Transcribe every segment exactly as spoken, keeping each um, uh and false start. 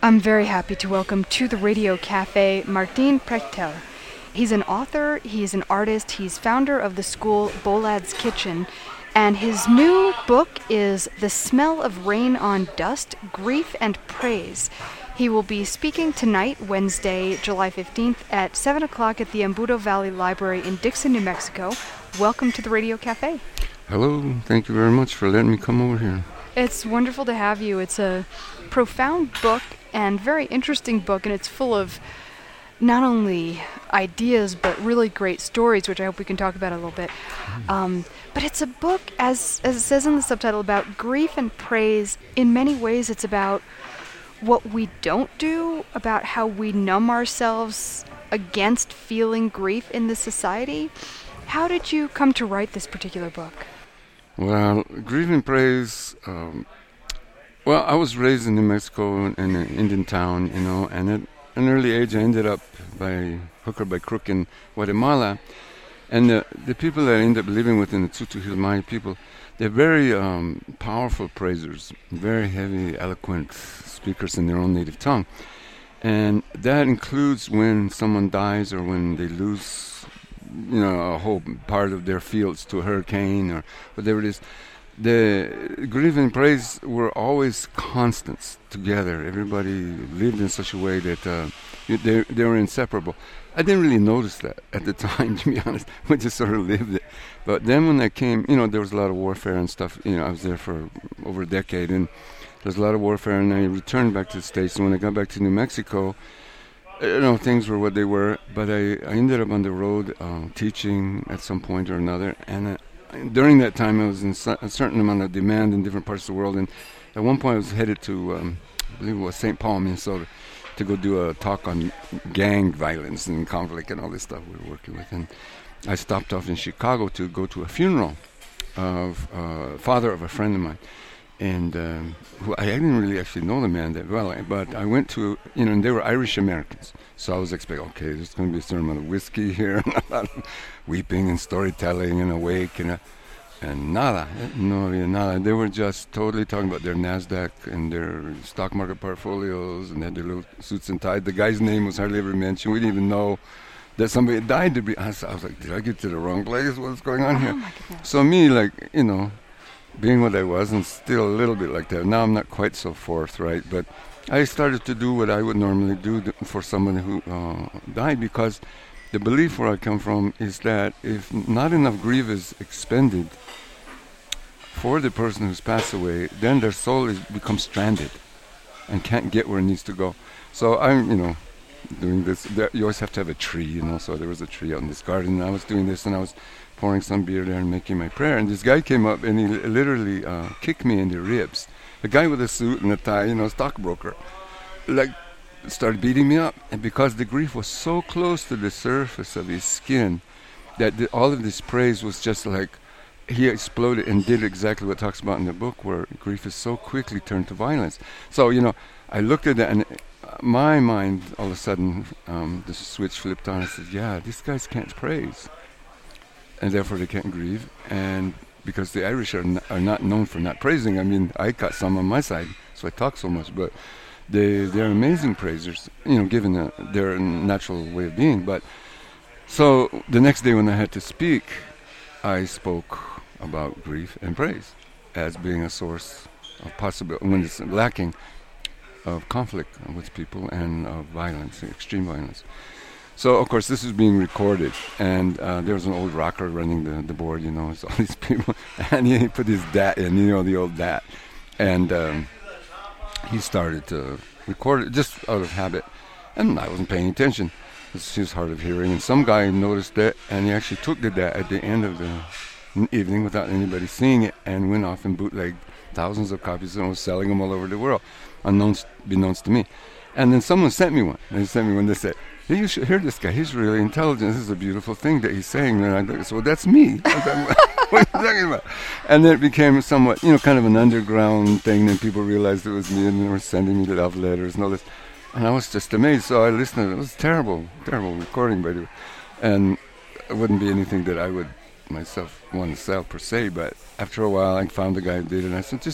I'm very happy to welcome to the Radio Cafe Martin Prechtel. He's an author, he's an artist, he's founder of the school Bolad's Kitchen, and his new book is The Smell of Rain on Dust, Grief and Praise. He will be speaking tonight, Wednesday, July fifteenth, at seven o'clock at the Embudo Valley Library in Dixon, New Mexico. Welcome to the Radio Cafe. Hello, thank you very much for letting me come over here. It's wonderful to have you. It's a profound book and very interesting book, and it's full of not only ideas but really great stories, which I hope we can talk about a little bit. Um, but it's a book, as as it says in the subtitle, about grief and praise. In many ways, it's about what we don't do, about how we numb ourselves against feeling grief in this society. How did you come to write this particular book? Well, grief and praise. Um, well, I was raised in New Mexico in an Indian town, you know, and at an early age I ended up by hook or by crook in Guatemala. And the, the people that I ended up living with in the Tutu Hill Maya people, they're very um, powerful praisers, very heavy, eloquent speakers in their own native tongue. And that includes when someone dies or when they lose, you know, a whole part of their fields to a hurricane or whatever it is. The grief and praise were always constants together. Everybody lived in such a way that uh, they, they were inseparable. I didn't really notice that at the time, to be honest. We just sort of lived it. But then when I came, you know, there was a lot of warfare and stuff. You know, I was there for over a decade, and there was a lot of warfare, and I returned back to the States. And when I got back to New Mexico, you know, things were what they were. But I, I ended up on the road uh, teaching at some point or another, and uh, during that time, I was in su- a certain amount of demand in different parts of the world, and at one point I was headed to, um, I believe it was Saint Paul, Minnesota, to go do a talk on gang violence and conflict and all this stuff we were working with. And I stopped off in Chicago to go to a funeral of uh, father of a friend of mine, and um, who I didn't really actually know the man that well, but I went to, you know, and they were Irish Americans, so I was expecting, okay, there's going to be a certain amount of whiskey here, and a lot of weeping and storytelling and a wake and a, and nada, no había nada. They were just totally talking about their NASDAQ and their stock market portfolios, and they had their little suits and ties. The guy's name was hardly ever mentioned. We didn't even know that somebody had died. To be, I was, I was like, did I get to the wrong place? What's going on here? Oh, so me, like, you know, being what I was, and still a little bit like that. Now I'm not quite so forthright, but I started to do what I would normally do th- for someone who uh, died, because the belief where I come from is that if not enough grief is expended for the person who's passed away, then their soul is becomes stranded and can't get where it needs to go. So I'm, you know, doing this. There, you always have to have a tree, you know. So there was a tree out in this garden, and I was doing this, and I was pouring some beer there and making my prayer. And this guy came up, and he l- literally uh, kicked me in the ribs. The guy with a suit and a tie, you know, stockbroker, like, started beating me up. And because the grief was so close to the surface of his skin, that the, all of this praise was just like, he exploded and did exactly what it talks about in the book, where grief is so quickly turned to violence. So, you know, I looked at that, and my mind, all of a sudden, um, the switch flipped on. I said, yeah, these guys can't praise, and therefore they can't grieve. And because the Irish are, n- are not known for not praising. I mean, I got some on my side, so I talk so much, but they, they're amazing praisers, you know, given the, their natural way of being. But so the next day when I had to speak, I spoke about grief and praise as being a source of possibility, when it's lacking, of conflict with people and of violence, extreme violence. So, of course, this is being recorded, and uh, there was an old rocker running the, the board, you know, so all these people, and he put his D A T in, you know, the old D A T, and um, he started to record it just out of habit, and I wasn't paying attention. He was hard of hearing, and some guy noticed that, and he actually took the D A T at the end of the evening without anybody seeing it, and went off and bootlegged thousands of copies and was selling them all over the world, unknowns, beknownst to me. And then someone sent me one. They sent me one. They said, hey, you should hear this guy. He's really intelligent. This is a beautiful thing that he's saying. And I said, well, that's me. What are you talking about? And then it became somewhat, you know, kind of an underground thing. Then people realized it was me, and they were sending me love letters and all this. And I was just amazed. So I listened. It was terrible, terrible recording, by the way. And it wouldn't be anything that I would myself want to sell per se. But after a while, I found the guy who did it. And I said, just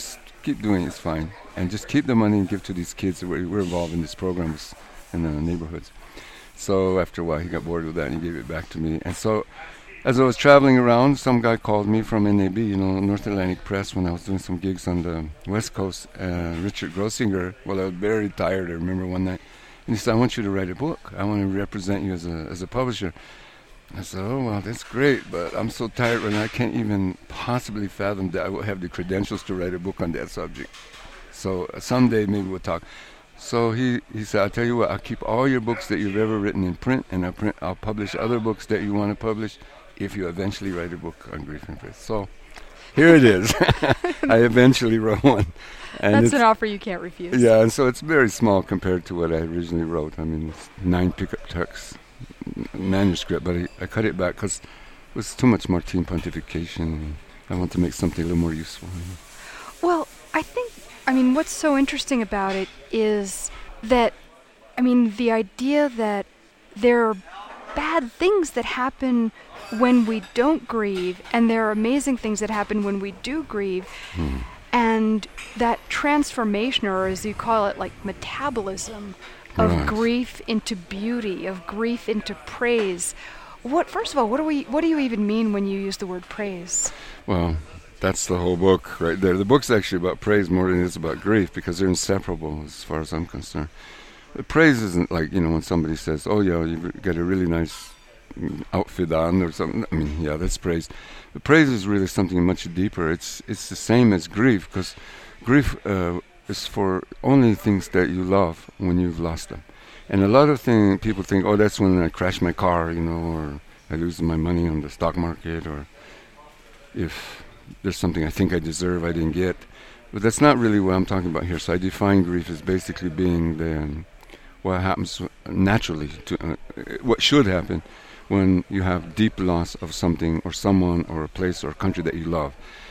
keep doing it, it's fine. And just keep the money and give to these kids. We're, we're involved in this program in the neighborhoods. So after a while, he got bored with that and he gave it back to me. And so as I was traveling around, some guy called me from N A B, you know, North Atlantic Press, when I was doing some gigs on the West Coast. Uh, Richard Grossinger, well, I was very tired, I remember one night. And he said, I want you to write a book. I want to represent you as a as a publisher. I said, oh, well, that's great, but I'm so tired right now, I can't even possibly fathom that I will have the credentials to write a book on that subject. So uh, someday maybe we'll talk. So he, he said, I'll tell you what, I'll keep all your books that you've ever written in print, and I'll, print, I'll publish other books that you want to publish if you eventually write a book on grief and faith. So here it is. I eventually wrote one. And that's an offer you can't refuse. Yeah, and so it's very small compared to what I originally wrote. I mean, it's nine pickup texts manuscript, but I, I cut it back because it was too much Martine pontification. I want to make something a little more useful. You know? Well, I think, I mean, what's so interesting about it is that, I mean, the idea that there are bad things that happen when we don't grieve, and there are amazing things that happen when we do grieve. Hmm. And that transformation, or as you call it, like metabolism, of right. grief into beauty, of grief into praise. What, first of all, what do we, what do you even mean when you use the word praise? Well, that's the whole book right there. The book's actually about praise more than it is about grief, because they're inseparable as far as I'm concerned. The praise isn't like, you know, when somebody says, oh, yeah, you've got a really nice outfit on or something. I mean, yeah, that's praise. But praise is really something much deeper. It's it's the same as grief, because grief uh, is for only things that you love when you've lost them. And a lot of things, people think, oh, that's when I crash my car, you know, or I lose my money on the stock market, or if there's something I think I deserve I didn't get. But that's not really what I'm talking about here. So I define grief as basically being the um, what happens naturally, to uh, what should happen when you have deep loss of something or someone or a place or a country that you love.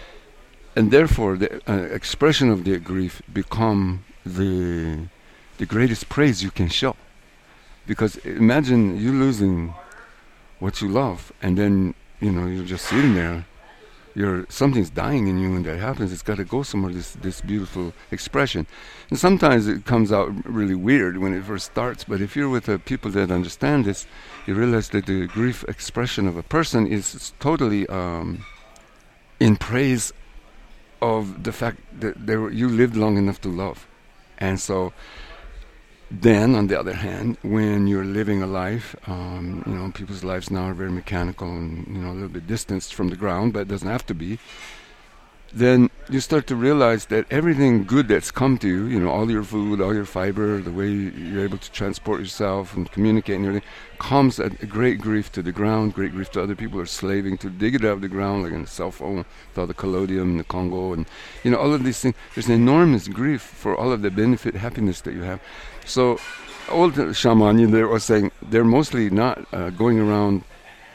And therefore, the uh, expression of the grief become the the greatest praise you can show. Because imagine you losing what you love, and then, you know, you're just sitting there. You're something's dying in you when that happens. It's got to go somewhere, this this beautiful expression. And sometimes it comes out really weird when it first starts, but if you're with uh, people that understand this, you realize that the grief expression of a person is totally um, in praise of the fact that they were, you lived long enough to love. And so then, on the other hand, when you're living a life, um, you know, people's lives now are very mechanical and, you know, a little bit distanced from the ground, but it doesn't have to be, then you start to realize that everything good that's come to you, you know, all your food, all your fiber, the way you're able to transport yourself and communicate and everything, comes at a great grief to the ground, great grief to other people who are slaving to dig it out of the ground, like in a cell phone, with all the collodium in the Congo, and, you know, all of these things. There's an enormous grief for all of the benefit, happiness that you have. So, old shaman, you know, they were saying they're mostly not uh, going around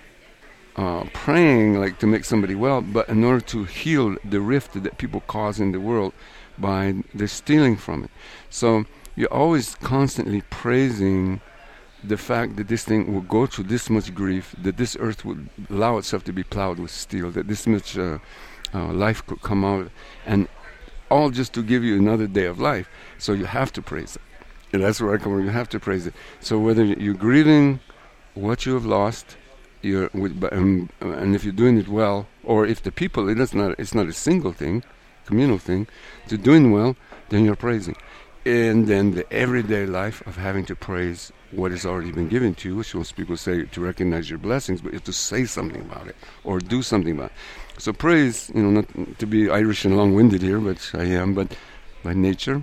Uh, praying like to make somebody well, but in order to heal the rift that people cause in the world by the stealing from it. So you're always constantly praising the fact that this thing will go through this much grief, that this earth would allow itself to be plowed with steel, that this much uh, uh, life could come out, and all just to give you another day of life. So you have to praise it. And that's where I come from. You have to praise it. So whether you're grieving what you have lost, You're with, um, and if you're doing it well, or if the people, it is not, it's not a single thing, communal thing, to doing well, then you're praising. And then the everyday life of having to praise what has already been given to you, which most people say to recognize your blessings, but you have to say something about it, or do something about it. So praise, you know, not to be Irish and long-winded here, but I am, but by nature,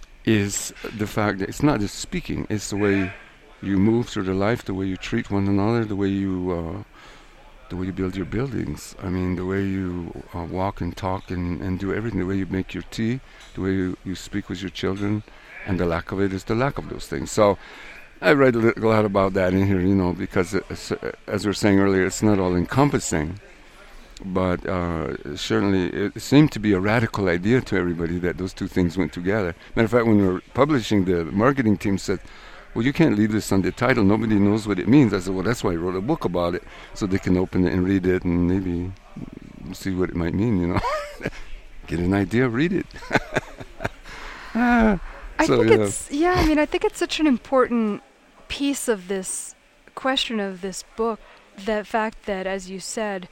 is the fact that it's not just speaking, it's the way you move through the life, the way you treat one another, the way you uh, the way you build your buildings. I mean, the way you uh, walk and talk and, and do everything, the way you make your tea, the way you, you speak with your children, and the lack of it is the lack of those things. So I read a little, a lot about that in here, you know, because it's, uh, as we were saying earlier, it's not all encompassing, but uh, certainly it seemed to be a radical idea to everybody that those two things went together. Matter of fact, when we were publishing, the marketing team said, well, you can't leave this on the title. Nobody knows what it means. I said, well, that's why I wrote a book about it, so they can open it and read it and maybe see what it might mean, you know. get an idea, read it. ah, I so, think yeah. it's, yeah, I mean, I think it's such an important piece of this question of this book, the fact that, as you said,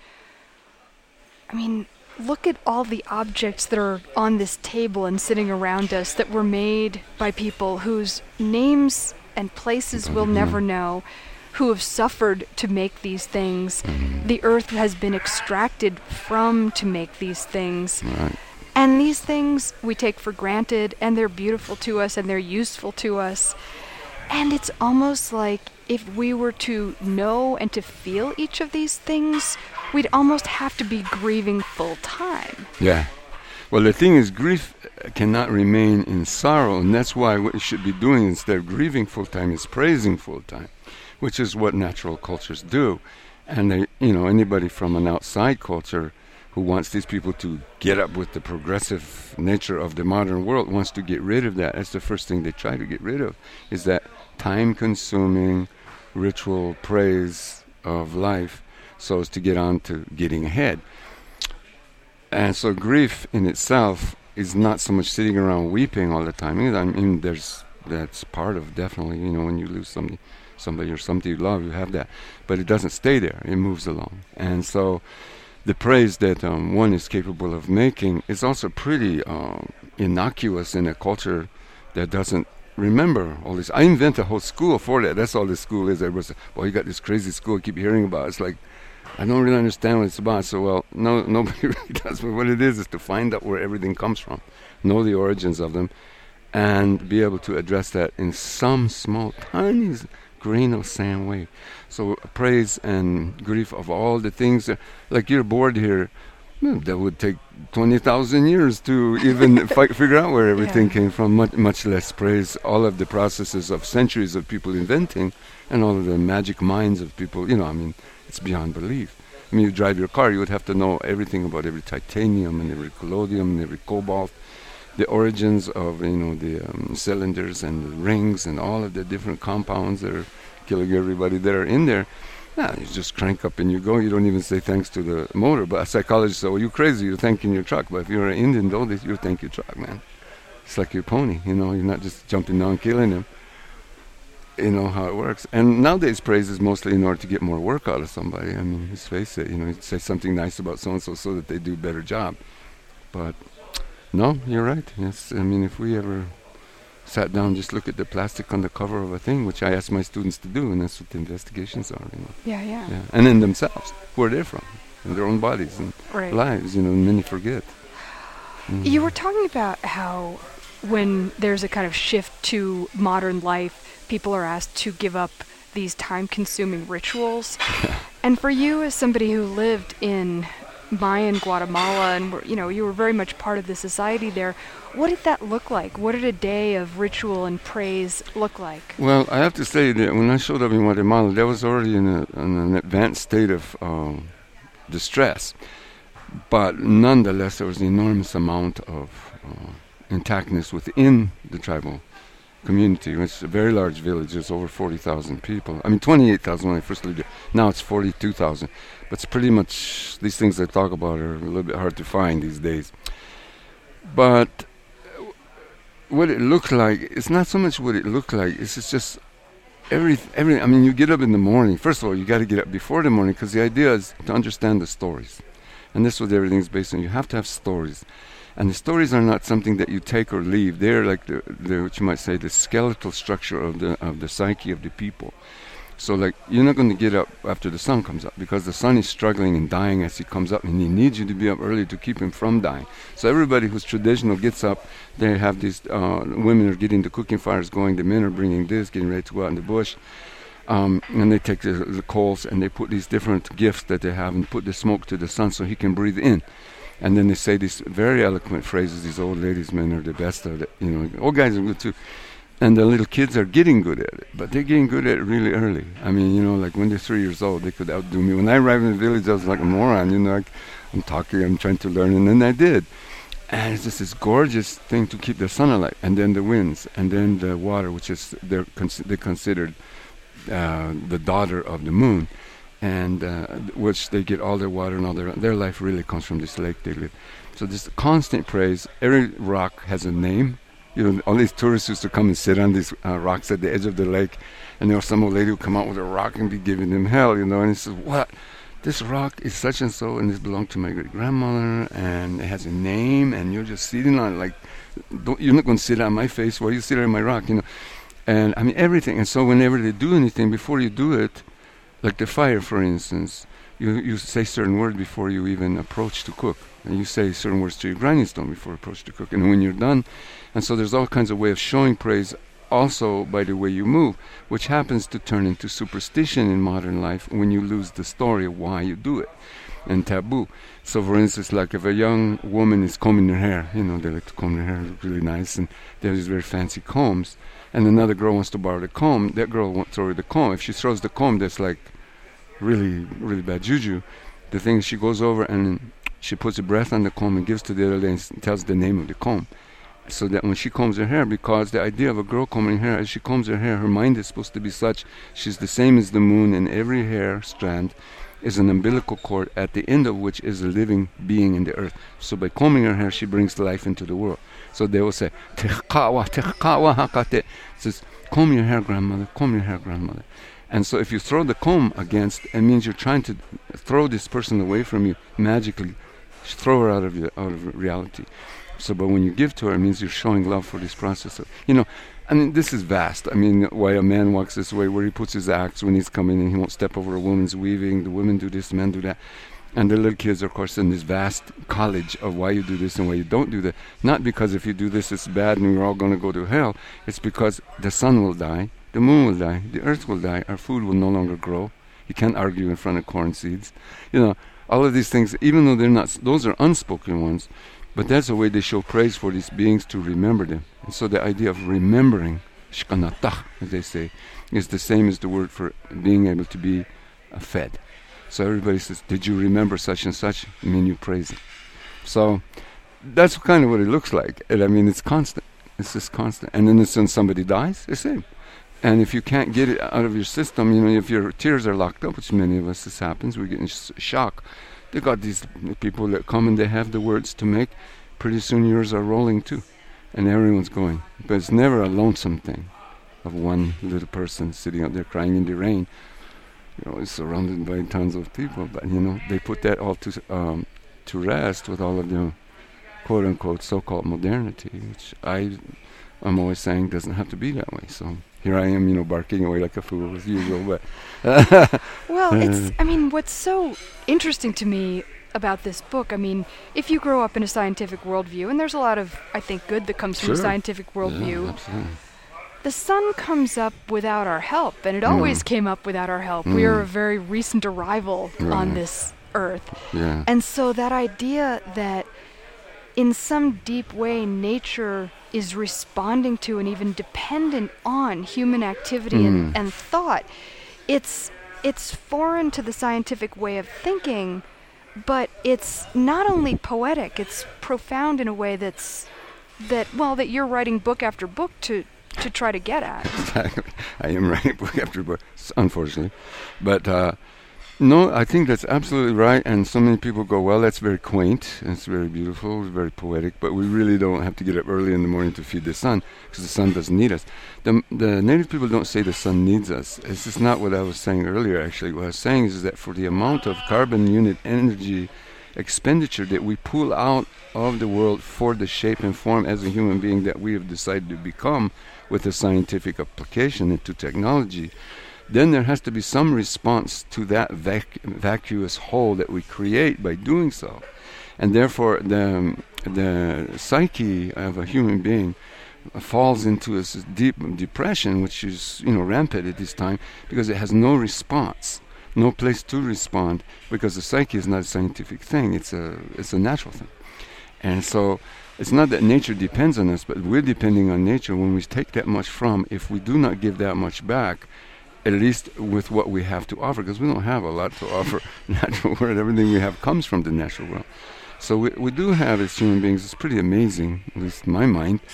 I mean, look at all the objects that are on this table and sitting around us that were made by people whose names and places we'll Mhm. never know, who have suffered to make these things. Mhm. The earth has been extracted from to make these things. Right. And these things we take for granted, and they're beautiful to us, and they're useful to us. And it's almost like if we were to know and to feel each of these things, we'd almost have to be grieving full time. Yeah. Well, the thing is, grief uh, cannot remain in sorrow, and that's why what you should be doing instead of grieving full time is praising full time, which is what natural cultures do. And they, you know, anybody from an outside culture who wants these people to get up with the progressive nature of the modern world wants to get rid of that. That's the first thing they try to get rid of, is that time-consuming ritual praise of life so as to get on to getting ahead. And so grief in itself is not so much sitting around weeping all the time. I mean, there's that's part of, definitely, you know, when you lose somebody, somebody or something you love, you have that. But it doesn't stay there. It moves along. And so the praise that um, one is capable of making is also pretty um, innocuous in a culture that doesn't remember all this. I invent a whole school for that. That's all this school is. Everybody says, well, you got this crazy school I keep hearing about. It's like, I don't really understand what it's about. So, well, no, nobody really does. But what it is is to find out where everything comes from, know the origins of them, and be able to address that in some small, tiny grain of sand way. So praise and grief of all the things that, like you're bored here, well, that would take twenty thousand years to even fi- figure out where everything Yeah. came from, much, much less praise all of the processes of centuries of people inventing and all of the magic minds of people. You know, I mean, it's beyond belief. I mean, you drive your car, you would have to know everything about every titanium and every collodium and every cobalt, the origins of, you know, the um, cylinders and the rings and all of the different compounds that are killing everybody that are in there. No, you just crank up and you go. You don't even say thanks to the motor. But a psychologist says, oh, you crazy, you're thanking your truck. But if you're an Indian, though, they- you thank your truck, man. It's like your pony, you know. You're not just jumping down killing him. You know how it works. And nowadays, praise is mostly in order to get more work out of somebody. I mean, let's face it, you know, you say something nice about so-and-so so that they do a better job. But no, you're right. Yes, I mean, if we ever sat down, just look at the plastic on the cover of a thing, which I ask my students to do, and that's what the investigations are, you know. Yeah, yeah. Yeah. And in themselves, where they're from, in their own bodies and Right. lives, you know, many forget. Mm. You were talking about how when there's a kind of shift to modern life, people are asked to give up these time-consuming rituals. And for you, as somebody who lived in Mayan Guatemala, and were, you know, you were very much part of the society there, what did that look like? What did a day of ritual and praise look like? Well, I have to say that when I showed up in Guatemala, that was already in, a, in an advanced state of um, distress. But nonetheless, there was an enormous amount of uh, intactness within the tribal community. It's a very large village. There's over forty thousand people. I mean, twenty-eight thousand when I first lived there. Now it's forty-two thousand. But it's pretty much, these things I talk about are a little bit hard to find these days. But what it looked like, it's not so much what it looked like, it's just, just every, every, I mean, you get up in the morning. First of all, you got to get up before the morning, because the idea is to understand the stories. And this is what everything's based on. You have to have stories. And the stories are not something that you take or leave. They're like the, the what you might say, the skeletal structure of the of the psyche of the people. So, like, you're not going to get up after the sun comes up, because the sun is struggling and dying as he comes up, and he needs you to be up early to keep him from dying. So everybody who's traditional gets up. They have these uh, women are getting the cooking fires going. The men are bringing this, getting ready to go out in the bush. Um, and they take the, the coals and they put these different gifts that they have and put the smoke to the sun so he can breathe in. And then they say these very eloquent phrases. These old ladies, men are the best of it. You know, old guys are good too. And the little kids are getting good at it, but they're getting good at it really early. I mean, you know, like when they're three years old, they could outdo me. When I arrived in the village, I was like a moron. You know, like I'm talking, I'm trying to learn, and then I did. And it's just this gorgeous thing to keep the sun alight, and then the winds, and then the water, which is they're cons- they considered uh, the daughter of the moon. and uh, which they get all their water and all their their life really comes from this lake they live. So this constant praise. Every rock has a name. You know, all these tourists used to come and sit on these uh, rocks at the edge of the lake, and there was some old lady who come out with a rock and be giving them hell, you know, and he says, what? This rock is such and so, and this belonged to my great-grandmother, and it has a name, and you're just sitting on it, like, don't, you're not going to sit on my face, why you sit on my rock, you know. And, I mean, everything. And so whenever they do anything, before you do it, like the fire, for instance, you you say certain words before you even approach to cook. And you say certain words to your grinding stone before you approach to cook. And when you're done, and so there's all kinds of way of showing praise also by the way you move, which happens to turn into superstition in modern life when you lose the story of why you do it, and taboo. So for instance, like if a young woman is combing her hair, you know, they like to comb their hair, look really nice, and they have these very fancy combs, and another girl wants to borrow the comb, that girl won't throw her the comb. If she throws the comb, that's like really, really bad juju. The thing is, she goes over and she puts a breath on the comb and gives to the other lady and tells the name of the comb. So that when she combs her hair, because the idea of a girl combing her hair, as she combs her hair, her mind is supposed to be such, she's the same as the moon, and every hair strand is an umbilical cord, at the end of which is a living being in the earth. So by combing her hair, she brings life into the world. So they will say, Tehkawa, Tehkawa Hakate. It says, comb your hair, grandmother, comb your hair, grandmother. And so if you throw the comb against, it means you're trying to throw this person away from you magically, throw her out of your, out of reality. So, but when you give to her, it means you're showing love for this process. Of, you know, I mean, this is vast. I mean, why a man walks this way, where he puts his axe when he's coming in, he won't step over a woman's weaving. The women do this, the men do that. And the little kids are, of course, in this vast college of why you do this and why you don't do that. Not because if you do this, it's bad and we're all going to go to hell. It's because the sun will die, the moon will die, the earth will die, our food will no longer grow. You can't argue in front of corn seeds. You know, all of these things, even though they're not, those are unspoken ones, but that's the way they show praise for these beings, to remember them. And so the idea of remembering, shkanatah, as they say, is the same as the word for being able to be uh, fed. So everybody says, did you remember such and such? I mean, you praise it. So that's kind of what it looks like. And I mean, it's constant. It's just constant. And then as soon as somebody dies, the same. And if you can't get it out of your system, you know, if your tears are locked up, which many of us, this happens, we get in sh- shock. They got these people that come and they have the words to make. Pretty soon yours are rolling too. And everyone's going. But it's never a lonesome thing of one little person sitting out there crying in the rain. You're always surrounded by tons of people. But, you know, they put that all to um, to rest with all of the quote-unquote so-called modernity, which I, I'm always saying doesn't have to be that way. So here I am, you know, barking away like a fool as usual. But well, it's, I mean, what's so interesting to me about this book, I mean, if you grow up in a scientific worldview, and there's a lot of, I think, good that comes sure. from a scientific worldview, yeah, absolutely. The sun comes up without our help, and it Mm. always came up without our help. Mm. We are a very recent arrival Right. on this earth. Yeah. And so that idea that in some deep way nature is responding to and even dependent on human activity Mm. and, and thought, it's it's foreign to the scientific way of thinking, but it's not only poetic, it's profound in a way that's that well that you're writing book after book to to try to get at. I am writing book after book, unfortunately. But uh, no, I think that's absolutely right. And so many people go, well, that's very quaint. It's very beautiful. It's very poetic. But we really don't have to get up early in the morning to feed the sun, because the sun doesn't need us. The, the native people don't say the sun needs us. It's just not what I was saying earlier, actually. What I was saying is that for the amount of carbon unit energy expenditure that we pull out of the world for the shape and form as a human being that we have decided to become with a scientific application into technology, then there has to be some response to that vac- vacuous hole that we create by doing so. And therefore the, the psyche of a human being falls into a deep depression, which is, you know, rampant at this time, because it has no response, no place to respond, because the psyche is not a scientific thing, it's a it's a natural thing. And so it's not that nature depends on us, but we're depending on nature. When we take that much from, if we do not give that much back, at least with what we have to offer, because we don't have a lot to offer natural world, everything we have comes from the natural world. So we, we do have, as human beings, it's pretty amazing, at least in my mind,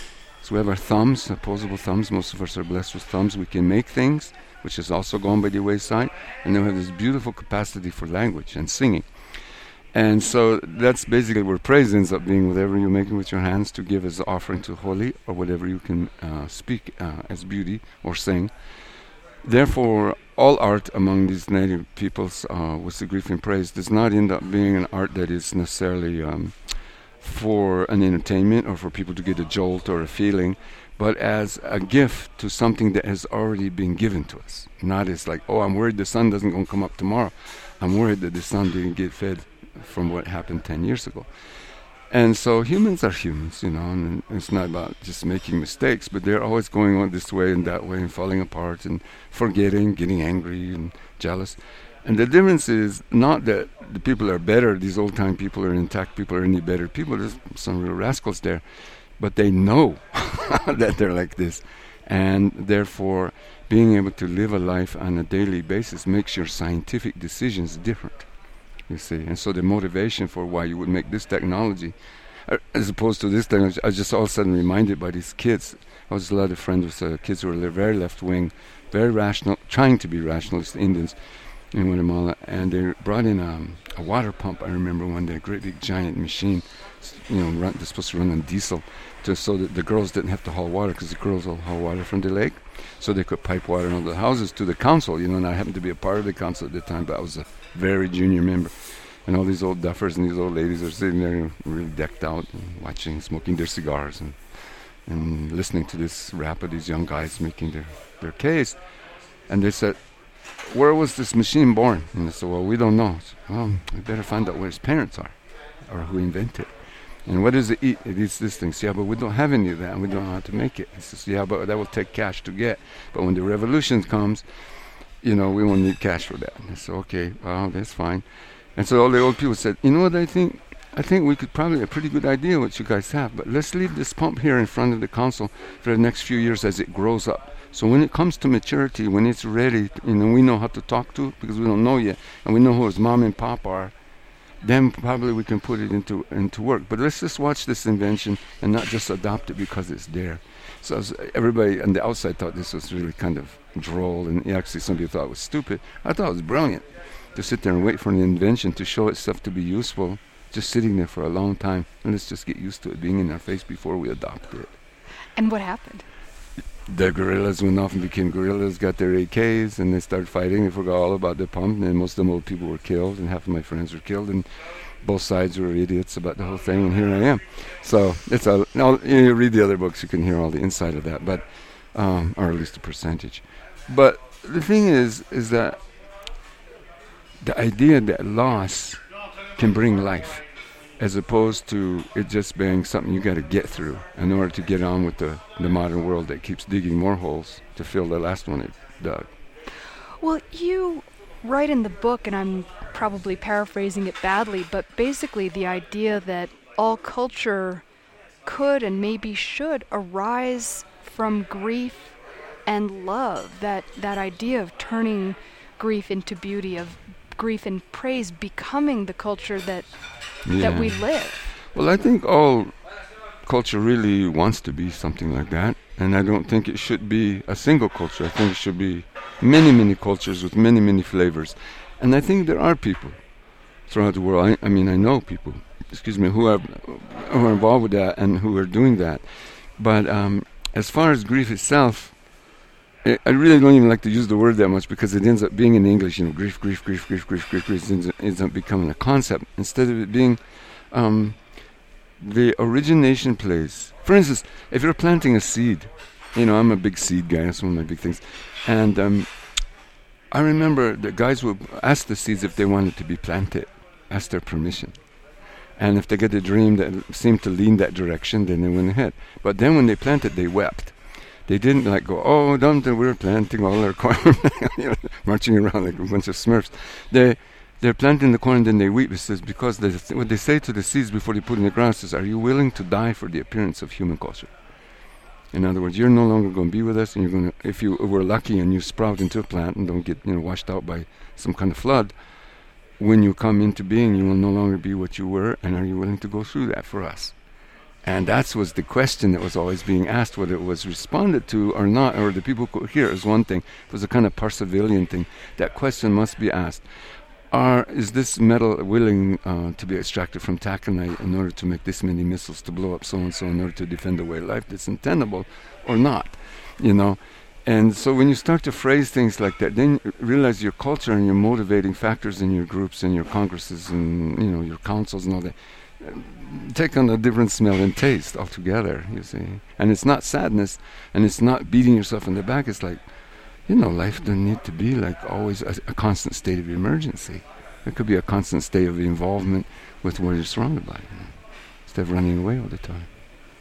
So we have our thumbs, opposable thumbs. Most of us are blessed with thumbs. We can make things, which has also gone by the wayside. And then we have this beautiful capacity for language and singing. And so that's basically where praise ends up being, whatever you're making with your hands to give as offering to Holy, or whatever you can uh, speak uh, as beauty or sing. Therefore, all art among these native peoples uh, with the grief and praise does not end up being an art that is necessarily um, for an entertainment or for people to get a jolt or a feeling, but as a gift to something that has already been given to us. Not as like, oh, I'm worried the sun doesn't gonna come up tomorrow. I'm worried that the sun didn't get fed from what happened ten years ago. And so humans are humans, you know, and it's not about just making mistakes, but they're always going on this way and that way and falling apart and forgetting, getting angry and jealous. And the difference is not that the people are better, these old-time people or intact people are any better people. There's some real rascals there. But they know that they're like this. And therefore, being able to live a life on a daily basis makes your scientific decisions different. You see, and so the motivation for why you would make this technology, uh, as opposed to this technology, I was just all of a sudden reminded by these kids. I was a lot of friends with uh, kids who were very left wing, very rational, trying to be rationalist Indians in Guatemala, and they brought in um, a water pump. I remember one day, a great big giant machine, you know, run, they're supposed to run on diesel, just so that the girls didn't have to haul water, because the girls will haul water from the lake, so they could pipe water into the houses to the council. You know, and I happened to be a part of the council at the time, but I was a very junior member. And all these old duffers and these old ladies are sitting there really decked out and watching, smoking their cigars and and listening to this rap of these young guys making their, their case. And they said, where was this machine born? And they said, well, we don't know. I said, well, we better find out where his parents are or who invented it. And what does it eat? It eats this thing. So, yeah, but we don't have any of that and we don't know how to make it. He says, yeah, but that will take cash to get. But when the revolution comes, you know, we won't need cash for that. And I said, okay, well, that's fine. And so all the old people said, you know what, I think I think we could probably a pretty good idea what you guys have, but let's leave this pump here in front of the council for the next few years as it grows up. So when it comes to maturity, when it's ready, you know, we know how to talk to it because we don't know yet, and we know who his mom and pop are, then probably we can put it into into work. But let's just watch this invention and not just adopt it because it's there. So was, everybody on the outside thought this was really kind of droll, and actually some people thought it was stupid. I thought it was brilliant to sit there and wait for an invention to show itself to be useful, just sitting there for a long time, and let's just get used to it being in our face before we adopt it. And what happened? The guerrillas went off and became guerrillas, got their A Ks, and they started fighting. They forgot all about the pump, and most of them old people were killed, and half of my friends were killed, and both sides were idiots about the whole thing, and here I am. So it's a, now you read the other books, you can hear all the inside of that, but um, or at least a percentage. But the thing is, is that the idea that loss can bring life, as opposed to it just being something you got to get through in order to get on with the, the modern world that keeps digging more holes to fill the last one it dug. Well, you write in the book, and I'm probably paraphrasing it badly, but basically the idea that all culture could and maybe should arise from grief and love, that, that idea of turning grief into beauty, of grief and praise becoming the culture that yeah. that we live. Well, I think all culture really wants to be something like that, and I don't think it should be a single culture. I think it should be many, many cultures with many, many flavors. And I think there are people throughout the world, I, I mean, I know people, excuse me, who are, who are involved with that and who are doing that. But um, as far as grief itself, I really don't even like to use the word that much because it ends up being in English, you know, grief, grief, grief, grief, grief, grief, grief, ends, ends up becoming a concept instead of it being um, the origination place. For instance, if you're planting a seed, you know, I'm a big seed guy, that's one of my big things. And um, I remember the guys would ask the seeds if they wanted to be planted, ask their permission. And if they get a dream that seemed to lean that direction, then they went ahead. But then when they planted, they wept. They didn't like go, oh, don't we're planting all our corn, you know, marching around like a bunch of Smurfs. They, they're planting the corn and then they weep. It says, because they, what they say to the seeds before they put it in the ground says, are you willing to die for the appearance of human culture? In other words, you're no longer going to be with us, and you're going to, if you were lucky and you sprout into a plant and don't get, you know, washed out by some kind of flood, when you come into being, you will no longer be what you were, and are you willing to go through that for us? And that was the question that was always being asked, whether it was responded to or not, or the people could hear is one thing. It was a kind of Parsevallian thing. That question must be asked. Are, is this metal willing uh, to be extracted from taconite in order to make this many missiles to blow up so-and-so in order to defend a way of life that's intendable or not? You know? And so when you start to phrase things like that, then you realize your culture and your motivating factors in your groups and your congresses and, you know, your councils and all that take on a different smell and taste altogether, you see. And it's not sadness, and it's not beating yourself in the back. It's like, you know, life doesn't need to be like always a, a constant state of emergency. It could be a constant state of involvement with what you're surrounded by, you know, instead of running away all the time.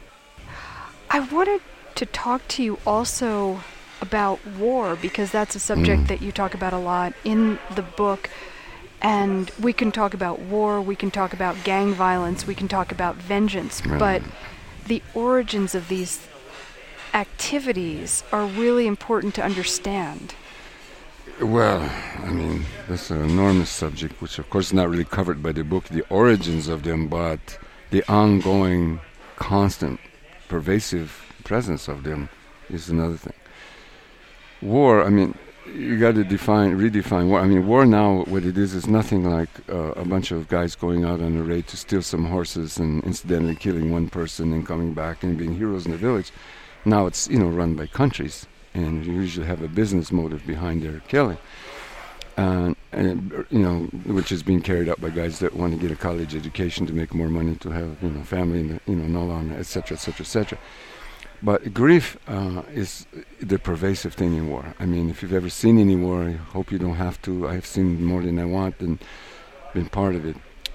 I wanted to talk to you also about war, because that's a subject mm. that you talk about a lot in the book. And we can talk about war, we can talk about gang violence, we can talk about vengeance, right. But the origins of these activities are really important to understand. Well, I mean, that's an enormous subject, which of course is not really covered by the book, the origins of them, but the ongoing, constant, pervasive presence of them is another thing. War, I mean, you got to define, redefine war. I mean, war now, what it is, is nothing like uh, a bunch of guys going out on a raid to steal some horses and incidentally killing one person and coming back and being heroes in the village. Now it's, you know, run by countries, and you usually have a business motive behind their killing. Uh, and, you know, which is being carried out by guys that want to get a college education to make more money, to have, you know, family, and, you know, and all on, et cetera, et cetera, et cetera. But grief uh, is the pervasive thing in war. I mean, if you've ever seen any war, I hope you don't have to. I've seen more than I want and been part of it.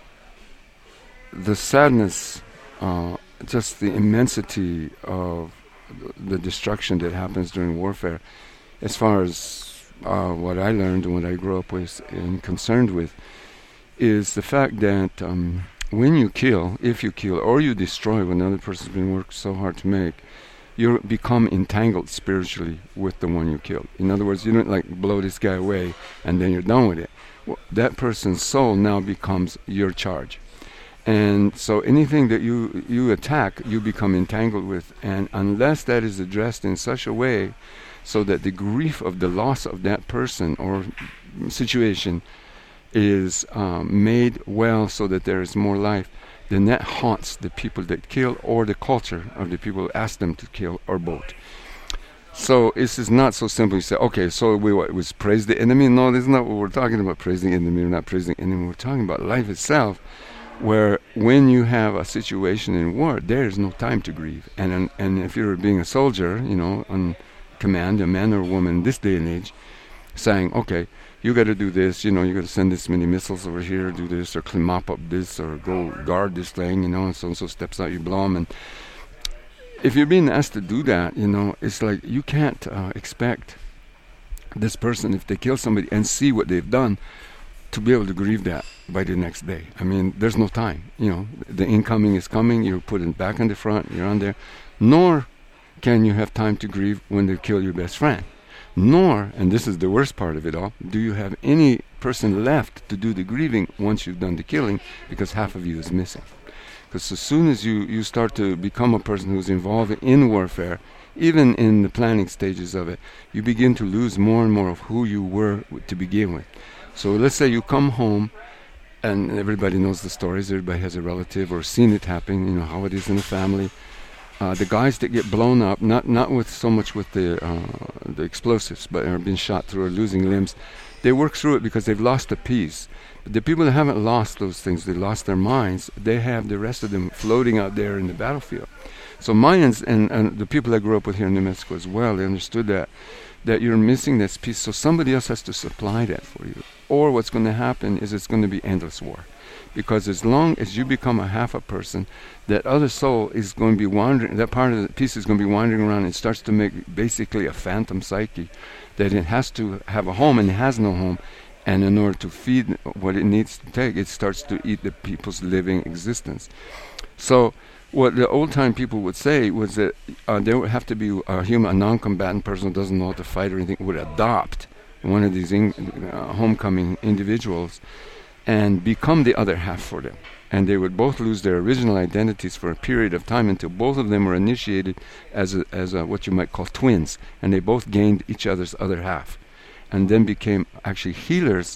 The sadness, uh, just the immensity of the destruction that happens during warfare, as far as uh, what I learned and what I grew up with and concerned with, is the fact that um, when you kill, if you kill, or you destroy what another person's been working so hard to make, you become entangled spiritually with the one you killed. In other words, you don't like blow this guy away and then you're done with it. Well, that person's soul now becomes your charge. And so anything that you, you attack, you become entangled with. And unless that is addressed in such a way so that the grief of the loss of that person or situation is um, made well so that there is more life, then that haunts the people that kill or the culture of the people who ask them to kill, or both. So this is not so simple. You say, okay, so we what, was praise the enemy? No, this is not what we're talking about, praising the enemy. We're not praising the enemy. We're talking about life itself, where when you have a situation in war, there is no time to grieve. And and, and if you're being a soldier, you know, on command, a man or a woman in this day and age, saying, okay, you got to do this, you know, you got to send this many missiles over here, do this, or clean, mop up this, or go guard this thing, you know, and so-and-so steps out, you blow them. And if you're being asked to do that, you know, it's like you can't uh, expect this person, if they kill somebody and see what they've done, to be able to grieve that by the next day. I mean, there's no time, you know. The incoming is coming, you're putting back on the front, you're on there. Nor can you have time to grieve when they kill your best friend. Nor, and this is the worst part of it all, do you have any person left to do the grieving once you've done the killing, because half of you is missing. Because as soon as you, you start to become a person who's involved in warfare, even in the planning stages of it, you begin to lose more and more of who you were to begin with. So let's say you come home, and everybody knows the stories, everybody has a relative or seen it happen, you know, how it is in a family. Uh, the guys that get blown up, not not with so much with the uh, the explosives, but are being shot through or losing limbs, they work through it because they've lost a piece. But the people that haven't lost those things, they lost their minds, they have the rest of them floating out there in the battlefield. So Mayans and, and the people I grew up with here in New Mexico as well, they understood that, that you're missing this piece, so somebody else has to supply that for you. Or what's going to happen is it's going to be endless war. Because as long as you become a half a person, that other soul is going to be wandering, that part of the piece is going to be wandering around and starts to make basically a phantom psyche, that it has to have a home and it has no home. And in order to feed what it needs to take, it starts to eat the people's living existence. So what the old-time people would say was that uh, there would have to be a human, a non-combatant person who doesn't know how to fight or anything, would adopt one of these in, uh, homecoming individuals and become the other half for them. And they would both lose their original identities for a period of time until both of them were initiated as a, as a, what you might call twins, and they both gained each other's other half, and then became actually healers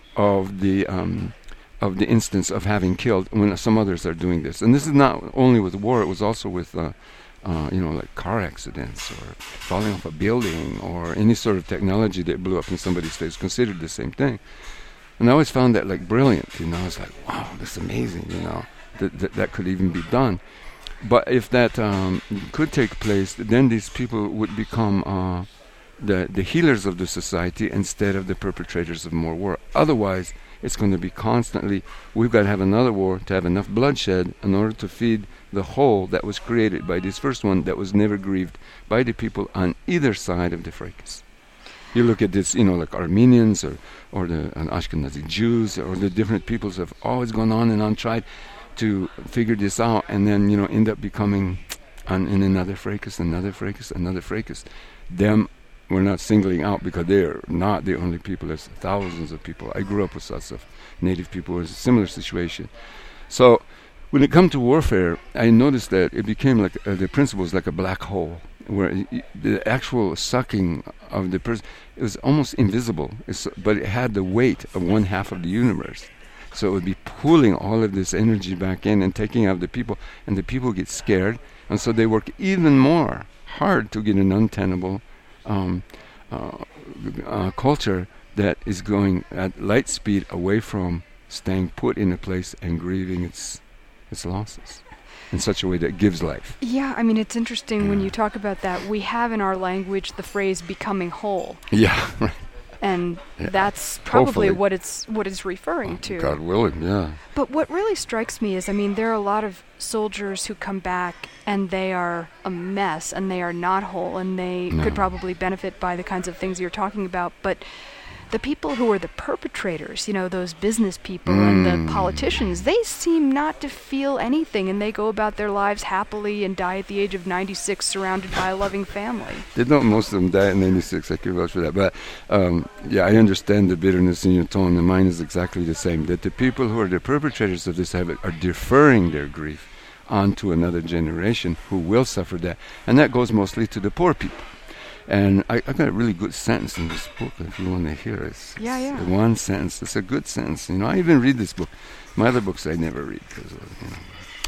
of the um, of the instance of having killed, when some others are doing this. And this is not only with war; it was also with uh, uh, you know, like car accidents or falling off a building or any sort of technology that blew up in somebody's face. Considered the same thing. And I always found that like brilliant. You know, I was like, wow, that's amazing. You know, that that, that could even be done. But if that um, could take place, then these people would become uh, the the healers of the society instead of the perpetrators of more war. Otherwise, it's going to be constantly, we've got to have another war to have enough bloodshed in order to feed the hole that was created by this first one that was never grieved by the people on either side of the fracas. You look at this, you know, like Armenians or, or the and Ashkenazi Jews or the different peoples have always gone on and on, tried to figure this out, and then, you know, end up becoming on, in another fracas, another fracas, another fracas. Them we're not singling out because they're not the only people. There's thousands of people. I grew up with lots of native people. It was a similar situation. So when it comes to warfare, I noticed that it became like uh, the principle is like a black hole, where y- y- the actual sucking of the person, it was almost invisible, it's, but it had the weight of one half of the universe. So it would be pulling all of this energy back in and taking out the people, and the people get scared, and so they work even more hard to get an untenable um, uh, uh, culture that is going at light speed away from staying put in a place and grieving its its losses in such a way that gives life. Yeah, I mean, it's interesting when you talk about that. We have in our language the phrase "becoming whole." Yeah, right. And yeah. that's probably Hopefully. what it's what it's referring Oh, to. God willing, yeah. But what really strikes me is, I mean, there are a lot of soldiers who come back and they are a mess and they are not whole, and they No. could probably benefit by the kinds of things you're talking about. But the people who are the perpetrators, you know, those business people and Mm. the politicians, they seem not to feel anything, and they go about their lives happily and die at the age of ninety-six surrounded by a loving family. They don't, most of them die at ninety-six, I can vouch for that. But um, yeah, I understand the bitterness in your tone, and mine is exactly the same. That the people who are the perpetrators of this habit are deferring their grief onto another generation who will suffer that. And that goes mostly to the poor people. And I, I got a really good sentence in this book, if you want to hear it. It's, Yeah, yeah. it's one sentence. It's a good sentence. You know, I even read this book. My other books I never read because, you know.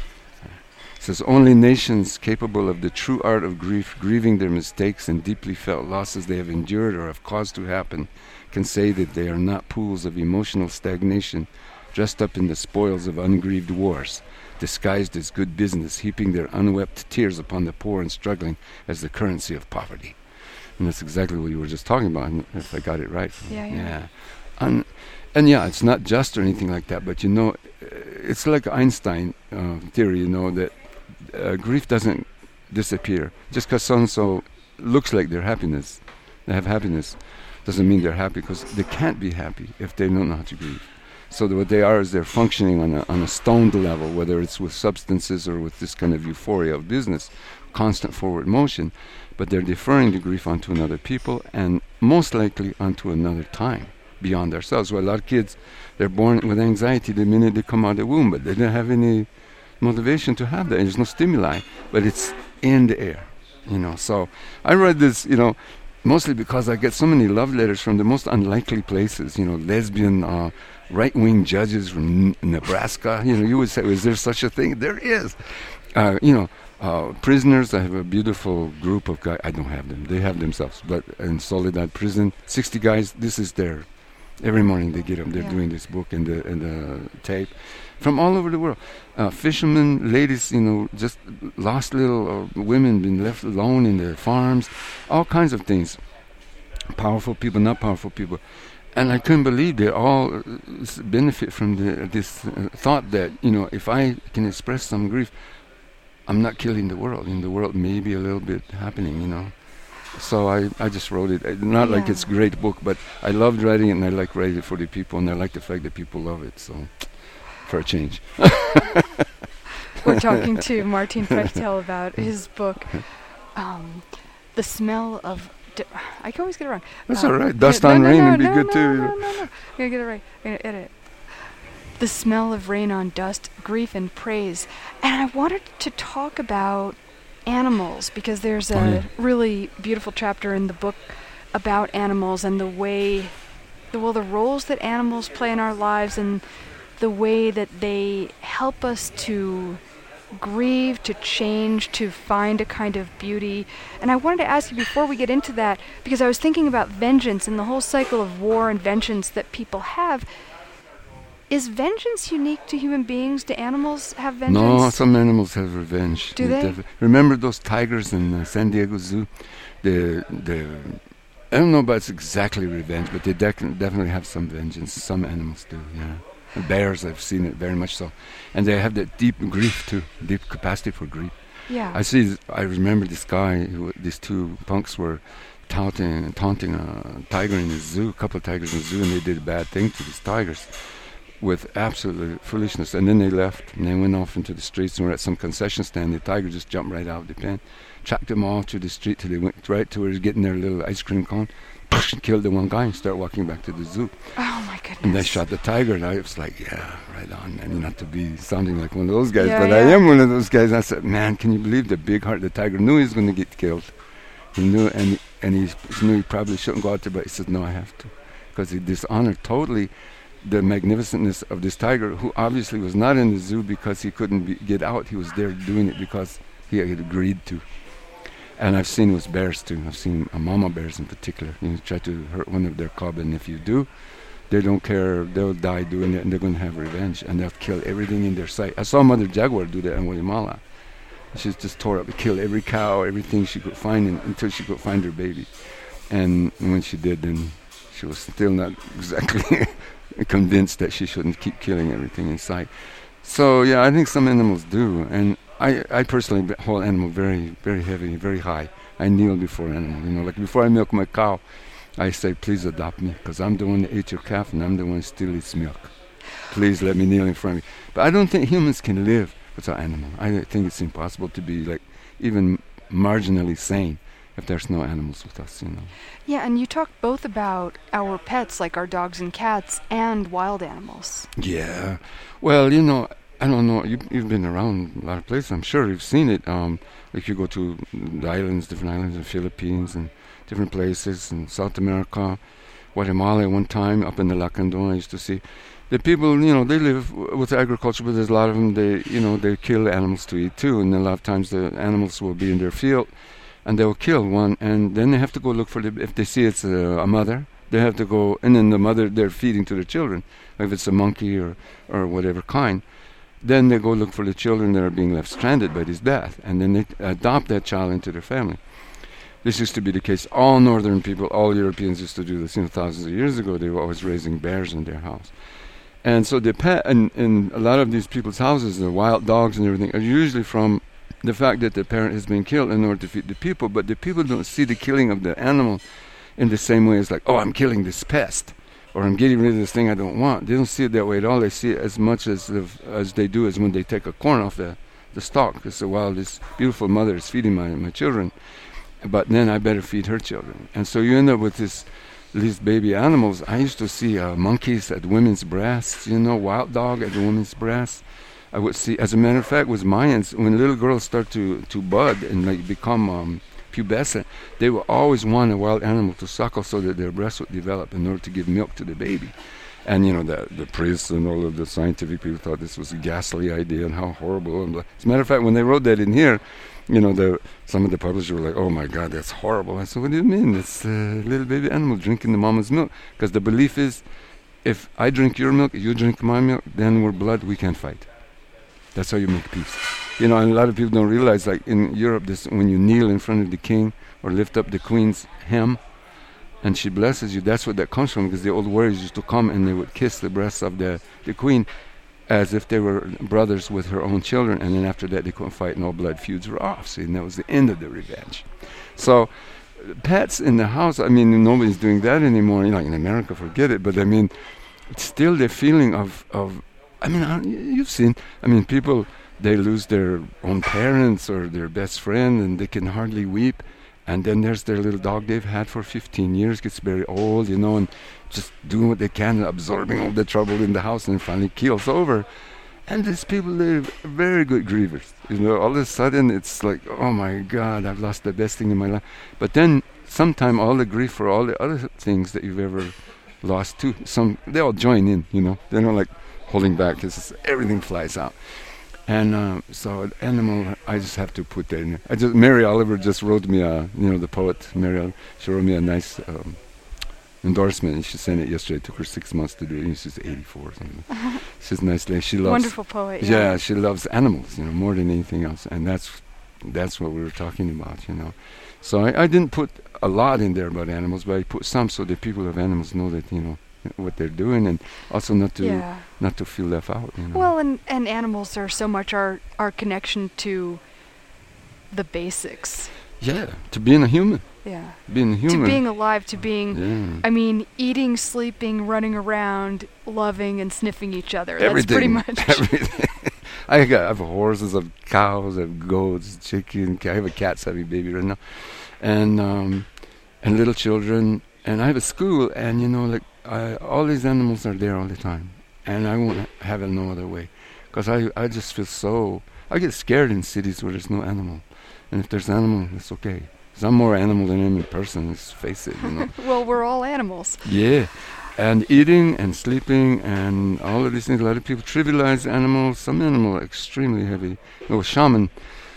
It says, only nations capable of the true art of grief, grieving their mistakes and deeply felt losses they have endured or have caused to happen, can say that they are not pools of emotional stagnation, dressed up in the spoils of ungrieved wars, disguised as good business, heaping their unwept tears upon the poor and struggling as the currency of poverty. And that's exactly what you were just talking about, if I got it right. Yeah, yeah. yeah. And, and yeah, it's not just or anything like that, but you know, it's like Einstein uh, theory, you know, that uh, grief doesn't disappear. Just because so-and-so looks like they're happiness, they have happiness, doesn't mean they're happy, because they can't be happy if they don't know how to grieve. So what they are is they're functioning on a, on a stoned level, whether it's with substances or with this kind of euphoria of business, constant forward motion, but they're deferring the grief onto another people and most likely onto another time beyond ourselves. Well, a lot of kids, they're born with anxiety the minute they come out of the womb, but they don't have any motivation to have that. There's no stimuli, but it's in the air, you know. So I read this, you know, mostly because I get so many love letters from the most unlikely places, you know, lesbian uh, right-wing judges from N- Nebraska. You know, you would say, is there such a thing? There is. Uh, you know, uh, prisoners, I have a beautiful group of guys. I don't have them. They have themselves. But in Soledad prison, sixty guys, this is their, every morning they get up, they're Yeah. doing this book and the, and the tape from all over the world. Uh, fishermen, ladies, you know, just lost little uh, women being left alone in their farms, all kinds of things. Powerful people, not powerful people. And I couldn't believe they all uh, s- benefit from the, this uh, thought that, you know, if I can express some grief, I'm not killing the world. In the world may be a little bit happening, you know. So I, I just wrote it. Uh, Not like Yeah. it's a great book, but I loved writing it, and I like writing it for the people, and I like the fact that people love it. So, for a change. We're talking to Martin Prechtel about his book, um, The Smell of... D- I can always get it wrong. That's Uh, all right. no- Dust no, on no, Rain no, would be no, good no, too. No, no, no, no. I'm going to get it right. I'm going to edit it. The Smell of Rain on Dust, Grief and Praise. And I wanted to talk about animals because there's a Oh, yeah. really beautiful chapter in the book about animals and the way, the, well, the roles that animals play in our lives and the way that they help us to grieve, to change, to find a kind of beauty. And I wanted to ask you before we get into that, because I was thinking about vengeance and the whole cycle of war and vengeance that people have. Is vengeance unique to human beings? Do animals have vengeance? No, some animals have revenge. Do they? Def- remember those tigers in uh, San Diego Zoo? The the I don't know about it's exactly revenge, but they dec- definitely have some vengeance. Some animals do, yeah. And bears, I've seen it very much so, and they have that deep grief too, deep capacity for grief. Yeah. I see. I remember this guy. Who, these two punks were taunting, taunting a tiger in the zoo. A couple of tigers in the zoo, and they did a bad thing to these tigers with absolute foolishness. And then they left, and they went off into the streets and were at some concession stand. The tiger just jumped right out of the pen, tracked them all through the street till they went right to where he was getting their little ice cream cone, killed the one guy, and started walking back to the zoo. Oh my goodness. And they shot the tiger, and I was like, yeah, right on, man. Not to be sounding like one of those guys, Yeah, but yeah. I am one of those guys. I said, man, can you believe the big heart? The tiger knew he was going to get killed. He knew, and and he, he knew he probably shouldn't go out there, but he said, no, I have to, because he dishonored totally the magnificentness of this tiger, who obviously was not in the zoo because he couldn't be, get out. He was there doing it because he had agreed to. And I've seen with bears too. I've seen uh, mama bears in particular. You know, try to hurt one of their cub, and if you do, they don't care. They'll die doing it, and they're going to have revenge, and they'll kill everything in their sight. I saw a mother jaguar do that in Guatemala. She just tore up, killed every cow, everything she could find, in, until she could find her baby. And when she did, then she was still not exactly convinced that she shouldn't keep killing everything in sight. So yeah, I think some animals do, and I, I personally b- hold animal very, very heavy, very high. I kneel before animal, you know, like before I milk my cow, I say, please adopt me, because I'm the one that ate your calf, and I'm the one that still eats milk. Please let me kneel in front of you. But I don't think humans can live without animal. I think it's impossible to be like even marginally sane if there's no animals with us, you know. Yeah, and you talked both about our pets, like our dogs and cats, and wild animals. Yeah. Well, you know, I don't know. You, you've been around a lot of places. I'm sure you've seen it. Um, like you go to the islands, different islands in the Philippines and different places in South America, Guatemala. One time up in the Lacandon, I used to see the people. You know, they live w- with agriculture, but there's a lot of them. They, you know, they kill animals to eat too, and a lot of times the animals will be in their field, and they'll kill one, and then they have to go look for the. If they see it's a, a mother, they have to go, and then the mother they're feeding to their children. If it's a monkey or or whatever kind. Then they go look for the children that are being left stranded by this death, and then they adopt that child into their family. This used to be the case. All northern people, all Europeans used to do this. You know, thousands of years ago, they were always raising bears in their house. And so the pet, and in a lot of these people's houses, the wild dogs and everything, are usually from the fact that the parent has been killed in order to feed the people. But the people don't see the killing of the animal in the same way as like, oh, I'm killing this pest, or I'm getting rid of this thing I don't want. They don't see it that way at all. They see it as much as if, as they do as when they take a corn off the, the stalk. They say, well, this beautiful mother is feeding my, my children, but then I better feed her children. And so you end up with this, these baby animals. I used to see uh, monkeys at women's breasts, you know, wild dog at the women's breasts. I would see, as a matter of fact, with Mayans, when little girls start to, to bud and like become um, pubescent, they will always want a wild animal to suckle so that their breasts would develop in order to give milk to the baby. And, you know, the, the priests and all of the scientific people thought this was a ghastly idea and how horrible. And blah. As a matter of fact, when they wrote that in here, you know, the some of the publishers were like, oh, my God, that's horrible. I said, what do you mean? It's a little baby animal drinking the mama's milk. Because the belief is, if I drink your milk, you drink my milk, then we're blood, we can't fight. That's how you make peace. You know, and a lot of people don't realize, like in Europe, this when you kneel in front of the king or lift up the queen's hem and she blesses you, that's what that comes from, because the old warriors used to come and they would kiss the breasts of the, the queen as if they were brothers with her own children, and then after that they couldn't fight and all blood feuds were off. See, and that was the end of the revenge. So pets in the house, I mean, nobody's doing that anymore. You know, in America, forget it, but I mean, it's still the feeling of, of I mean, I- you've seen, I mean, people, they lose their own parents or their best friend and they can hardly weep. And then there's their little dog they've had for fifteen years, gets very old, you know, and just doing what they can, absorbing all the trouble in the house, and finally keels over. And these people, they're very good grievers. You know, all of a sudden it's like, oh my God, I've lost the best thing in my life. But then sometime all the grief for all the other things that you've ever lost too, some, they all join in, you know. They're not like holding back. It's just, everything flies out. And uh, so an animal, I just have to put that in. I just, Mary Oliver just wrote me a, you know, the poet, Mary Oliver, she wrote me a nice um, endorsement, and she sent it yesterday. It took her six months to do it. She's eighty-four or something. She's a nice lady. She loves... Wonderful poet, yeah. Yeah, she loves animals, you know, more than anything else. And that's that's what we were talking about, you know. So I, I didn't put a lot in there about animals, but I put some so that people of animals know that, you know, what they're doing, and also not to yeah. not to feel left out, you know. Well, and, and animals are so much our, our connection to the basics. Yeah, to being a human. Yeah. Being a human. To being alive, to being, yeah. I mean, eating, sleeping, running around, loving, and sniffing each other. Everything. That's pretty much. Everything. I got I have horses, I have cows, I have goats, chicken. I have a cat's having a baby right now, and um, and little children. And I have a school, and you know, like I, all these animals are there all the time, and I won't have it no other way, because I I just feel so. I get scared in cities where there's no animal, and if there's animal, it's okay. Because I'm more animal than any person. Let's face it, you know. Well, we're all animals. Yeah. And eating and sleeping and all of these things. A lot of people trivialize animals. Some animals are extremely heavy. You know, shaman,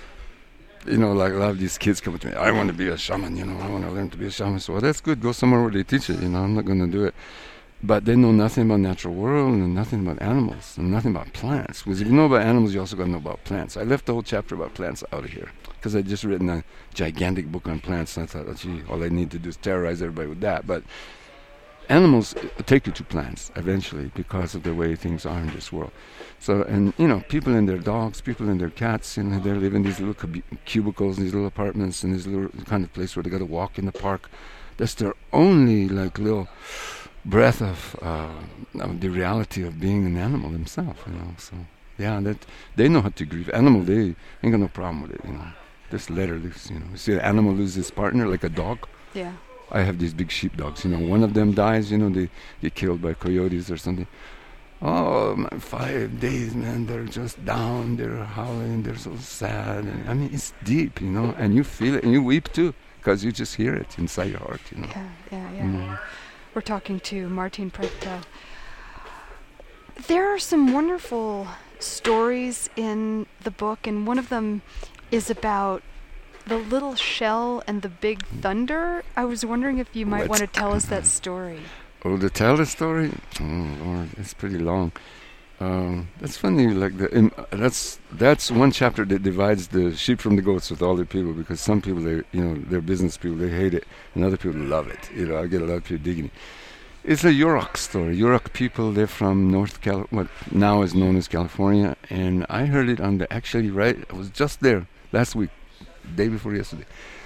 you know, like a lot of these kids come to me, I want to be a shaman, you know, I want to learn to be a shaman. So, well, that's good. Go somewhere where they teach it, you know. I'm not going to do it. But they know nothing about natural world and nothing about animals and nothing about plants. Because if you know about animals, you also got to know about plants. I left the whole chapter about plants out of here because I'd just written a gigantic book on plants. And I thought, oh, gee, all I need to do is terrorize everybody with that. But animals take you to plants eventually because of the way things are in this world. So, and, you know, people and their dogs, people and their cats, you know, they live in these little cub- cubicles, in these little apartments, in this little kind of place where they got to walk in the park. That's their only, like, little breath of, uh, of the reality of being an animal themselves, you know. So, yeah, that they know how to grieve. Animal, they ain't got no problem with it, you know. Just let her loose, you know. You see an animal lose his partner like a dog? Yeah. I have these big sheepdogs, you know. One of them dies, you know, they get killed by coyotes or something. Oh, man, five days, man, they're just down, they're howling, they're so sad. And I mean, it's deep, you know, and you feel it, and you weep too, because you just hear it inside your heart, you know. Yeah, yeah, yeah. Mm. We're talking to Martin Prechtel. There are some wonderful stories in the book, and one of them is about the little shell and the big thunder. I was wondering if you might What? want to tell us that story. Oh, to tell the story? Oh, Lord, it's pretty long. Um, that's funny. Like the in, uh, that's that's one chapter that divides the sheep from the goats with all the people, because some people, they you know, they're business people, they hate it, and other people love it. You know, I get a lot of people digging it. It's a Yurok story. Yurok people, they're from North Cal, what now is known as California, and I heard it on the actually right. I was just there last week, day before yesterday,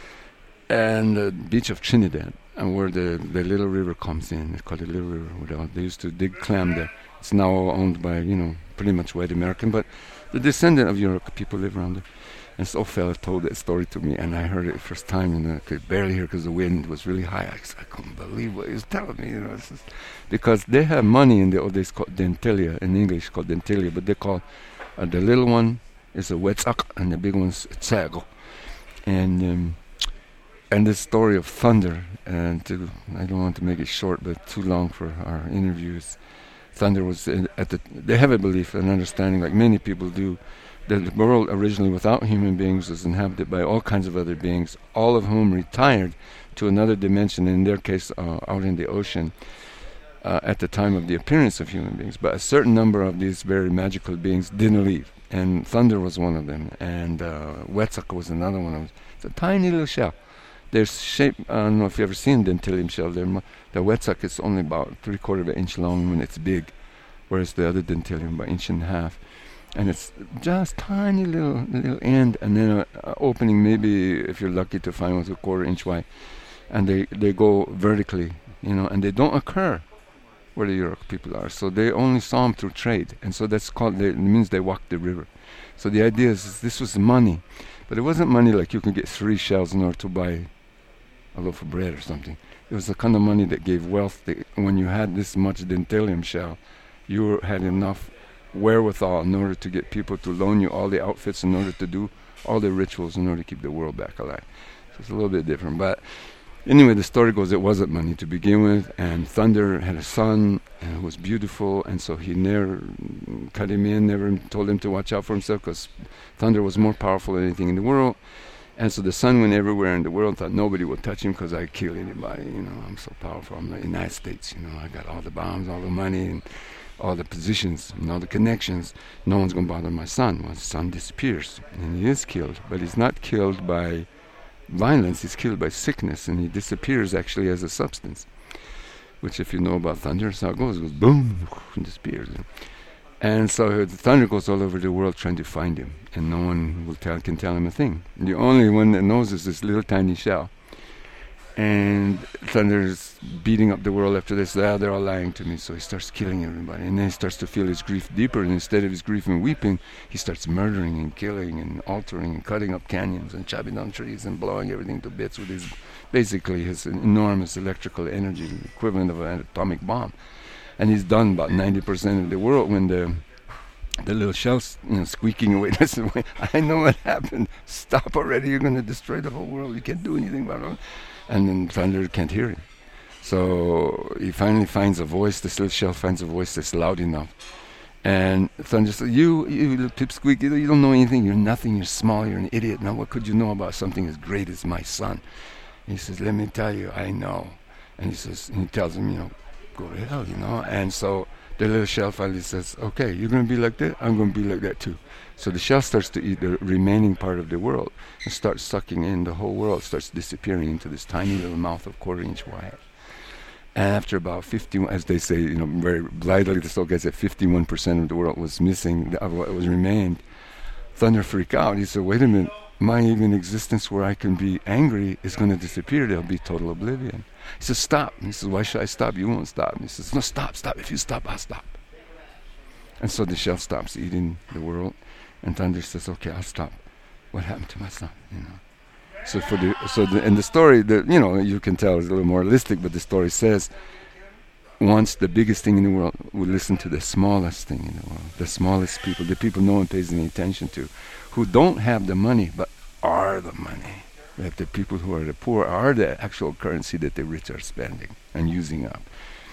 and the beach of Trinidad, and where the, the little river comes in. It's called the Little River. Where they used to dig clam there. It's now owned by, you know, pretty much white American, but the descendant of Yurok people live around there. And this old fella told that story to me, and I heard it the first time, and I could barely hear because the wind was really high. I, I couldn't believe what he was telling me, you know. It's just because they have money in the old days called dentilia, in English called dentilia, but they call uh, the little one is a wetzak, and the big one's a tsago. And um, and this story of thunder, and to, I don't want to make it short, but too long for our interviews. Thunder was in, at the. They have a belief and understanding, like many people do, that the world originally without human beings was inhabited by all kinds of other beings, all of whom retired to another dimension. In their case, uh, out in the ocean, uh, at the time of the appearance of human beings. But a certain number of these very magical beings didn't leave, and thunder was one of them, and uh, Wetzak was another one of them. It's a tiny little shell. Their shape, I don't know if you've ever seen dentilium shell. Mo- the Wetzak is only about three quarter of an inch long when it's big, whereas the other dentilium about inch and a half. And it's just tiny little little end, and then a, a opening, maybe if you're lucky to find one, a quarter inch wide. And they, they go vertically, you know, and they don't occur where the Yurok people are. So they only saw them through trade, and so that's called. They, it means they walked the river. So the idea is, is this was money. But it wasn't money like you can get three shells in order to buy a loaf of bread or something. It was the kind of money that gave wealth. That when you had this much dentalium shell, you were, had enough wherewithal in order to get people to loan you all the outfits in order to do all the rituals in order to keep the world back alive. So it's a little bit different. But anyway, the story goes it wasn't money to begin with, and Thunder had a son uh, who was beautiful, and so he never cut him in, never told him to watch out for himself, because Thunder was more powerful than anything in the world. And so the son went everywhere in the world, thought nobody would touch him because I kill anybody, you know, I'm so powerful, I'm the United States, you know, I got all the bombs, all the money, and all the positions, and all the connections. No one's going to bother my son. Well, his son disappears, and he is killed, but he's not killed by violence, he's killed by sickness, and he disappears actually as a substance, which if you know about thunder, that's how it goes, it goes boom, and disappears. And so the thunder goes all over the world trying to find him, and no one will tell, can tell him a thing. The only one that knows is this little tiny shell. And Thunder's beating up the world after this. Ah, they're all lying to me. So he starts killing everybody. And then he starts to feel his grief deeper. And instead of his grief and weeping, he starts murdering and killing and altering and cutting up canyons and chopping down trees and blowing everything to bits with his, basically his enormous electrical energy, equivalent of an atomic bomb. And he's done about ninety percent of the world when the the little shell's, you know, squeaking away. Listen, I know what happened. Stop already. You're going to destroy the whole world. You can't do anything about it. And then Thunder can't hear him. So he finally finds a voice, this little shell finds a voice that's loud enough. And Thunder says, you, you little pipsqueak, you don't know anything, you're nothing, you're small, you're an idiot. Now what could you know about something as great as my son? And he says, let me tell you, I know. And he says, and he tells him, you know, go to hell, you know. And so the little shell finally says, okay, you're going to be like that, I'm going to be like that too. So the shell starts to eat the remaining part of the world and starts sucking in the whole world, starts disappearing into this tiny little mouth of quarter inch wide. And after about fifty, as they say, you know, very blithely, the soul gets at fifty-one percent of the world was missing, of what was remained. Thunder freaked out. He said, wait a minute, my even existence where I can be angry is going to disappear. There'll be total oblivion. He says, stop. And he says, why should I stop? You won't stop. And he says, no, stop, stop. If you stop, I'll stop. And so the shell stops eating the world. And Thunder says, okay, I'll stop. What happened to my son? You know. So for the so the, and the story, the, you know, you can tell is a little moralistic, but the story says, once the biggest thing in the world would listen to the smallest thing in the world, the smallest people, the people no one pays any attention to, who don't have the money but are the money. That the people who are the poor are the actual currency that the rich are spending and using up.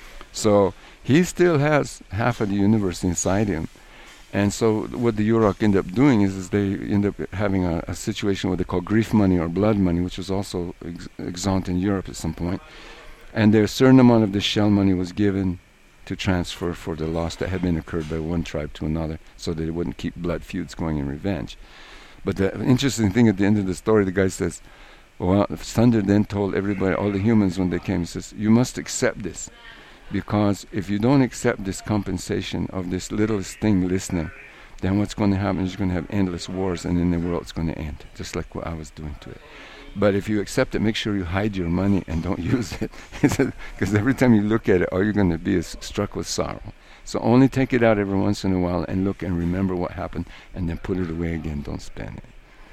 So he still has half of the universe inside him. And so what the Yurok end up doing is, is they end up having a, a situation what they call grief money or blood money, which was also ex- extant in Europe at some point. And there a certain amount of the shell money was given to transfer for the loss that had been occurred by one tribe to another, so that it wouldn't keep blood feuds going in revenge. But the interesting thing at the end of the story, the guy says, well, Thunder then told everybody, all the humans when they came, he says, you must accept this. Because if you don't accept this compensation of this littlest thing listening, then what's going to happen is you're going to have endless wars, and then the world's going to end, just like what I was doing to it. But if you accept it, make sure you hide your money and don't use it. Because every time you look at it, all you're going to be is struck with sorrow. So only take it out every once in a while and look and remember what happened, and then put it away again. Don't spend it.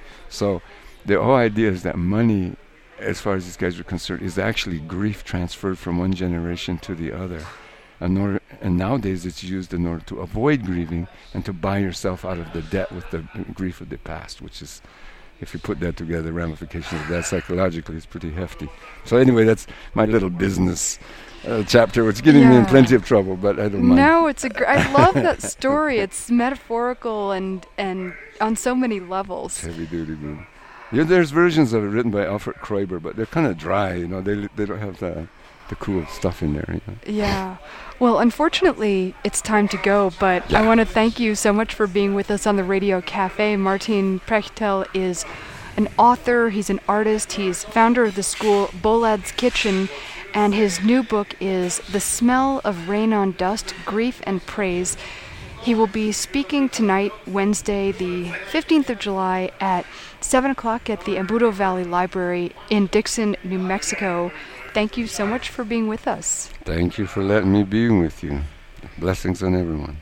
So the whole idea is that money, as far as these guys are concerned, is actually grief transferred from one generation to the other. In order, and nowadays it's used in order to avoid grieving and to buy yourself out of the debt with the grief of the past, which is, if you put that together, ramifications of that psychologically is pretty hefty. So anyway, that's my little business uh, chapter, which is getting yeah. me in plenty of trouble, but I don't mind. No, it's a gr- I love that story. It's metaphorical and, and on so many levels. Heavy duty, dude. Yeah, there's versions of it written by Alfred Kreuber, but they're kind of dry, you know. They they don't have the the cool stuff in there, you know. Yeah. Well, unfortunately, it's time to go, but yeah. I want to thank you so much for being with us on the Radio Cafe. Martin Prechtel is an author, he's an artist, he's founder of the school Bolad's Kitchen, and his new book is The Smell of Rain on Dust, Grief and Praise. He will be speaking tonight, Wednesday, the fifteenth of July, at seven o'clock at the Embudo Valley Library in Dixon, New Mexico. Thank you so much for being with us. Thank you for letting me be with you. Blessings on everyone.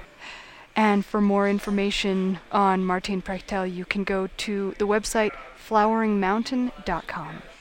And for more information on Martin Prechtel, you can go to the website flowering mountain dot com.